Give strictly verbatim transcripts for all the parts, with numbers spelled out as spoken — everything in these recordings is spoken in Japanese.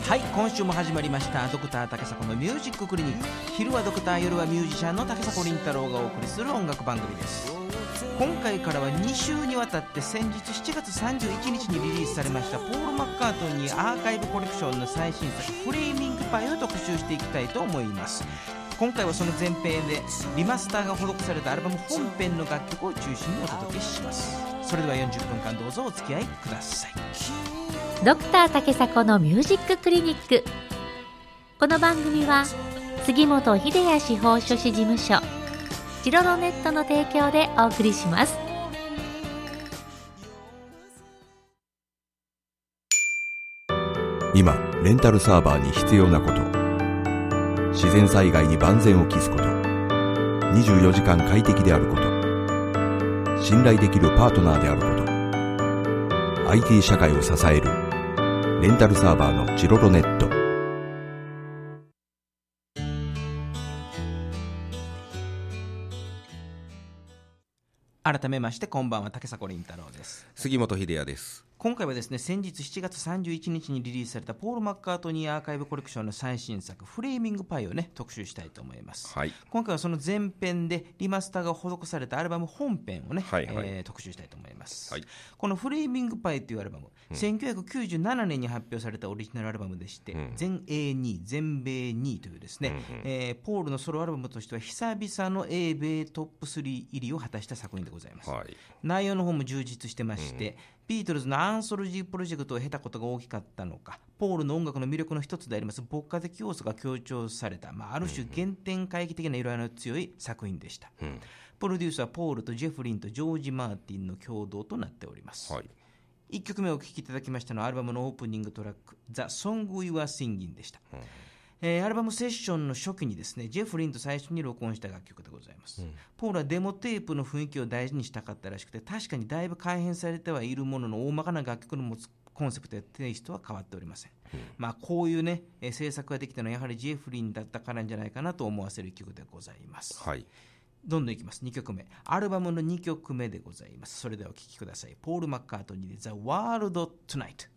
はい、今週も始まりましたドクター竹迫のミュージッククリニック。昼はドクター、夜はミュージシャンの竹迫倫太郎がお送りする音楽番組です。今回からはに週にわたって先日しちがつさんじゅういちにちにリリースされましたポール・マッカートニーアーカイブコレクションの最新作フレーミングパイを特集していきたいと思います。今回はその前編でリマスターが施されたアルバム本編の楽曲を中心にお届けします。それではよんじゅっぷんかんどうぞお付き合いください。 ドクター竹迫のミュージッククリニック。この番組は杉本秀哉司法書士事務所チロロネットの提供でお送りします。 今レンタルサーバーに必要なこと、自然災害に万全を期すこと、にじゅうよじかん快適であること、信頼できるパートナーであること、 アイティー 社会を支えるレンタルサーバーのチロロネット。 改めましてこんばんは、竹迫倫太郎です。 杉本秀哉です。 今回はですね、先日しちがつさんじゅういちにちにリリースされたポール・マッカートニーアーカイブコレクションの最新作フレーミングパイをね特集したいと思います、はい、今回はその前編でリマスターが施されたアルバム本編をね、はいはいえー、特集したいと思います、はい、このフレーミングパイというアルバム、うん、せんきゅうひゃくきゅうじゅうななねんに発表されたオリジナルアルバムでして、うん、全英にい全米にいというですね、うんうんえー、ポールのソロアルバムとしては久々の英米トップスリー入りを果たした作品でございます、はい、内容の方も充実してまして、うんビートルズのアンソロジープロジェクトを経たことが大きかったのか、ポールの音楽の魅力の一つであります牧歌的要素が強調された、まあ、ある種原点回帰的な色合いの強い作品でした、うん、プロデュースはポールとジェフリンとジョージ・マーティンの共同となっております、はい、いっきょくめをお聴きいただきましたのはアルバムのオープニングトラック The Song We Were Singing でした、うんえー、アルバムセッションの初期にですねジェフリンと最初に録音した楽曲でございます、うん、ポールはデモテープの雰囲気を大事にしたかったらしくて、確かにだいぶ改変されてはいるものの大まかな楽曲の持つコンセプトやテイストは変わっておりません、うんまあ、こういうね、えー、制作ができたのはやはりジェフリンだったからじゃないかなと思わせる曲でございます、はい、どんどんいきます。にきょくめ、アルバムのにきょくめでございます。それではお聴きください。ポール・マッカートニーで The World Tonight。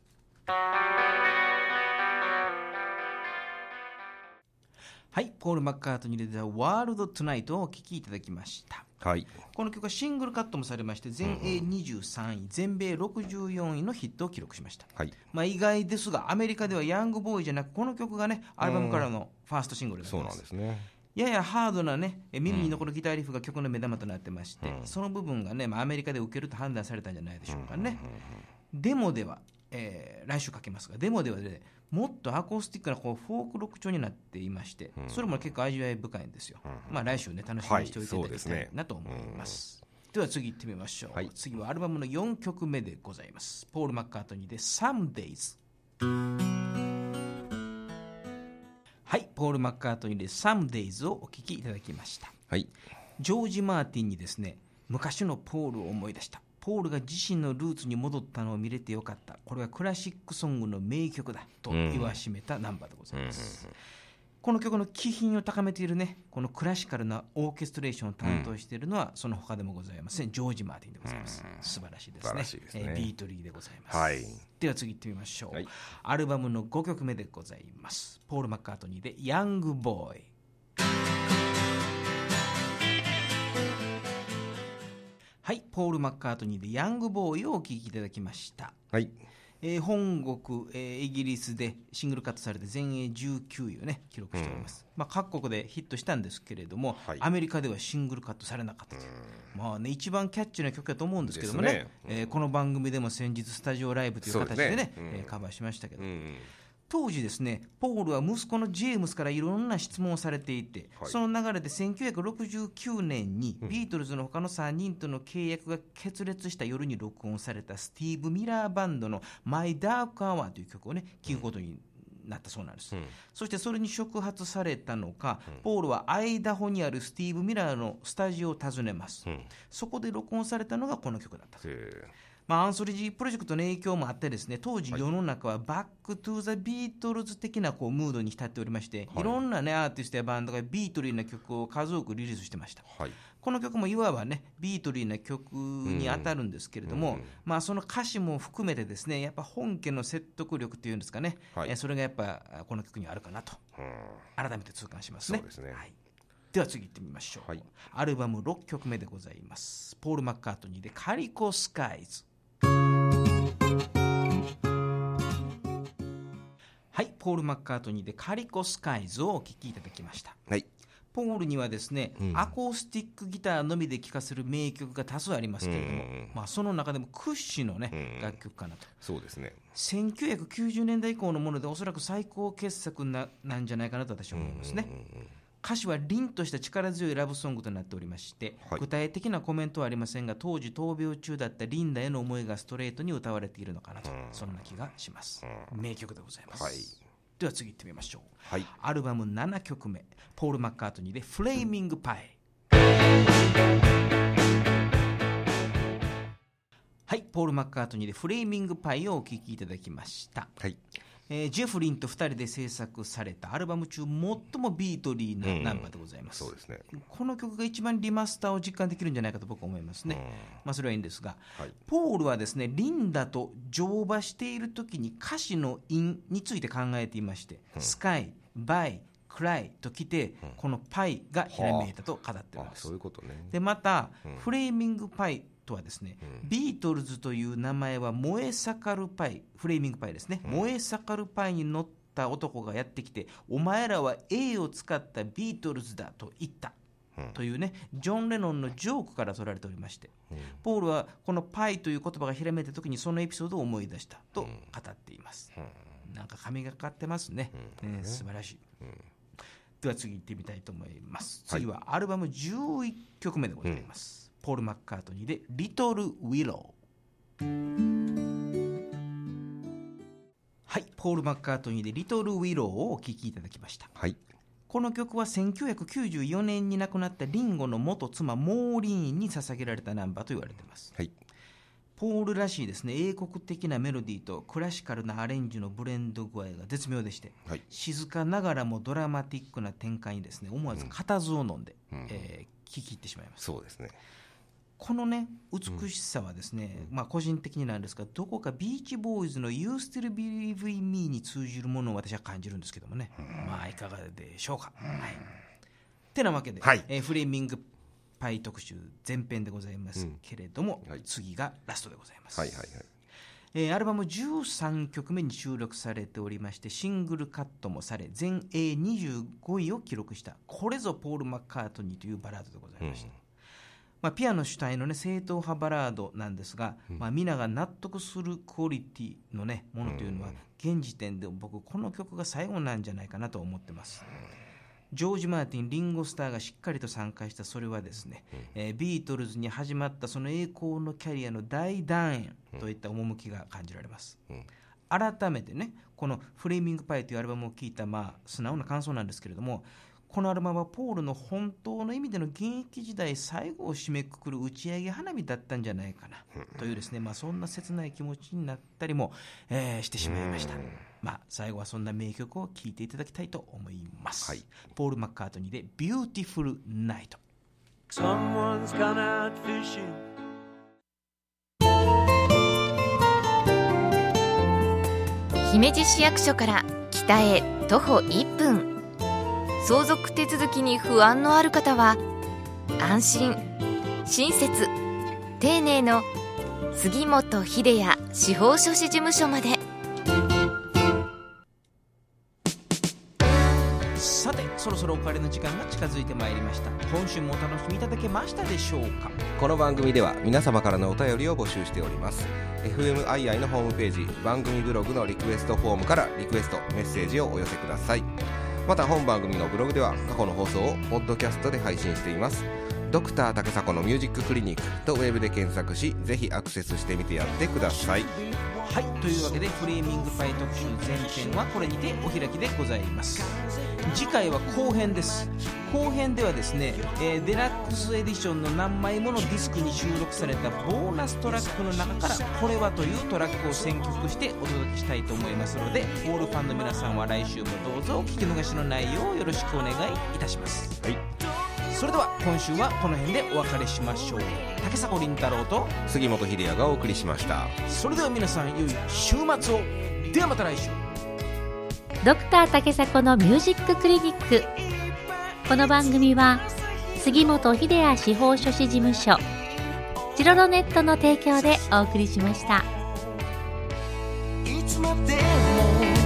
はい、ポール・マッカートニーで The World Tonight をお聴きいただきました、はい、この曲はシングルカットもされまして全英にじゅうさんい、全米ろくじゅうよんいのヒットを記録しました、はいまあ、意外ですがアメリカではヤングボーイじゃなくこの曲がねアルバムからのファーストシングルでございます。そうなんですね。ややハードなね耳に残るギターリフが曲の目玉となってまして、うん、その部分がね、まあ、アメリカで受けると判断されたんじゃないでしょうかね、うん、デモでは、えー、来週かけますがデモではねもっとアコースティックなこうフォークロック調になっていまして、うん、それも結構味わい深いんですよ、うんまあ、来週ね楽しみにしておいていただきたいなと思います、はい、では次行ってみましょう、はい、次はアルバムのよんきょくめでございます。ポール・マッカートニーで Some Days。 はい、ポール・マッカートニーで Some Days をお聴きいただきました、はい、ジョージ・マーティンにですね昔のポールを思い出した、ポールが自身のルーツに戻ったのを見れてよかった、これはクラシックソングの名曲だと言わしめたナンバーでございます、うん、この曲の気品を高めているねこのクラシカルなオーケストレーションを担当しているのは、うん、その他でもございませんジョージ・マーティンでございます、うん、素晴らしいですね、すですね、えー、ビートリーでございます、はい、では次行ってみましょう、はい、アルバムのごきょくめでございます。ポール・マッカートニーでヤング・ボーイ。はい、ポール・マッカートニーでヤングボーイをお聴きいただきました、はいえー、本国、えー、イギリスでシングルカットされて全英じゅうきゅういを、ね、記録しております、うんまあ、各国でヒットしたんですけれども、はい、アメリカではシングルカットされなかったと、うんまあね、一番キャッチーな曲だと思うんですけどもね、ねうんえー、この番組でも先日スタジオライブという形で ね, で、ねうんえー、カバーしましたけど、うん当時ですねポールは息子のジェームスからいろんな質問をされていて、はい、その流れでせんきゅうひゃくろくじゅうきゅうねんにビートルズの他のさんにんとの契約が決裂した夜に録音されたスティーブ・ミラーバンドの My Dark Hour という曲をね聴くことになったそうなんです、うん、そしてそれに触発されたのか、うん、ポールはアイダホにあるスティーブ・ミラーのスタジオを訪ねます、うん、そこで録音されたのがこの曲だったと。 まあ、アンソロジープロジェクトの影響もあってですね、当時世の中はバックトゥーザビートルズ的なこうムードに浸っておりまして、はい、いろんな、ね、アーティストやバンドがビートリーな曲を数多くリリースしてました、はい、この曲もいわばねビートリーな曲に当たるんですけれども、うんまあ、その歌詞も含めてですねやっぱ本家の説得力というんですかね、はい、えそれがやっぱこの曲にあるかなと改めて痛感しますね。 そうですね、はい、 では次行ってみましょう、はい、アルバムろっきょくめでございます。ポール・マッカートニーでカリコ・スカイズ。はい、ポール・マッカートニーでカリコ・スカイズをお聴きいただきました、はい、ポールにはですね、うん、アコースティックギターのみで聴かせる名曲が多数ありますけれども、うんまあ、その中でも屈指の、ねうん、楽曲かなと。 そうですね、 せんきゅうひゃくきゅうじゅうねんだい以降のものでおそらく最高傑作 な, なんじゃないかなと私は思いますね、うんうんうん、歌詞は凛とした力強いラブソングとなっておりまして、はい、具体的なコメントはありませんが当時闘病中だったリンダへの思いがストレートに歌われているのかなと、うん、そんな気がします、うん、名曲でございます、はい、では次行ってみましょう、はい、アルバムななきょくめポール・マッカートニーでフレーミング・パイ。はい、ポール・マッカートニーでフレーミング・パイをお聴きいただきました、はいえー、ジェフリンとふたりで制作されたアルバム中最もビートリーなナンバーでございます、うん、そうですね、この曲が一番リマスターを実感できるんじゃないかと僕は思いますね、うんまあ、それはいいんですが、はい、ポールはですねリンダと乗馬している時に歌詞の韻について考えていまして、うん、スカイ、バイ、クライときて、うん、このパイがひらめいたと語っています、 そういうことね。 でまた、うん、フレーミングパイとはですね、うん、ビートルズという名前は燃え盛るパイ、フレーミングパイですね、うん、燃え盛るパイに乗った男がやってきてお前らは A を使ったビートルズだと言った、うん、というねジョン・レノンのジョークから取られておりまして、うん、ポールはこのパイという言葉がひらめいた時にそのエピソードを思い出したと語っています、うん、なんか神がかってますね、うんね、素晴らしい、うん、では次行ってみたいと思います。次はアルバムじゅういっきょくめでございます、うん、ポール・マッカートニーでリトル・ウィロー。はい、ポール・マッカートニーでリトル・ウィローをお聴きいただきました、はい、この曲はせんきゅうひゃくきゅうじゅうよねんに亡くなったリンゴの元妻モーリーンに捧げられたナンバーと言われています、はい、ポールらしいですね英国的なメロディーとクラシカルなアレンジのブレンド具合が絶妙でして、はい、静かながらもドラマティックな展開にですね思わず固唾を飲んで、うんえー、聴き入ってしまいます。 そうですね、 このね美しさはですね、うんまあ、個人的になんですがどこかビーチボーイズの You Still Believe in Me に通じるものを私は感じるんですけどもね、うん、まあいかがでしょうか、うんはい、てなわけで、はいえー、フレーミングパイ特集前編でございますけれども、うんはい、次がラストでございます、はいはいはいえー、アルバムじゅうさんきょくめに収録されておりましてシングルカットもされ全英にじゅうごいを記録したこれぞポール・マッカートニーというバラードでございました、うんまあ、ピアノ主体の、ね、正統派バラードなんですが、うんまあ、皆が納得するクオリティの、ね、ものというのは、うん、現時点で僕この曲が最後なんじゃないかなと思ってます、うんジョージ・マーティン、リンゴ・スターがしっかりと参加したそれはですね、うんえー、ビートルズに始まったその栄光のキャリアの大団円といった趣が感じられます、うん、改めてねこのフレーミングパイというアルバムを聴いた、まあ、素直な感想なんですけれどもこのアルバムはポールの本当の意味での現役時代最後を締めくくる打ち上げ花火だったんじゃないかなというですね、まあ、そんな切ない気持ちになったりも、えー、してしまいました。まあ、最後はそんな名曲を聴いていただきたいと思います、はい、ポール・マッカートニーで Beautiful Night。 Someone's gone out fishing 姫路市役所から北へ徒歩いっぷん相続手続きに不安のある方は安心親切丁寧の杉本秀哉司法書士事務所まで。 さてそろそろお別れの時間が近づいてまいりました。今週もお楽しみいただけましたでしょうか。 この番組では皆様からのお便りを募集しております。 エフエムアイアイ のホームページ番組ブログのリクエストフォームからリクエストメッセージをお寄せください。また本番組のブログでは過去の放送をポッドキャストで配信しています。ドクター竹迫のミュージッククリニックとウェブで検索しぜひアクセスしてみてやってください。 はい、というわけでフレーミングパイ特集前編はこれにてお開きでございます。次回は後編です。後編ではですね、えー、デラックスエディションの何枚ものディスクに収録されたボーナストラックの中からこれはというトラックを選曲してお届けしたいと思いますので、オールファンの皆さんは来週もどうぞ聞き逃しのないようよろしくお願いいたします。はい、それでは今週はこの辺でお別れしましょう。竹迫倫太郎と杉本秀哉がお送りしました。 それでは皆さん良い週末を。ではまた来週。 ドクター竹迫のミュージッククリニック。この番組は杉本秀哉司法書士事務所チロロネットの提供でお送りしました。いつまでも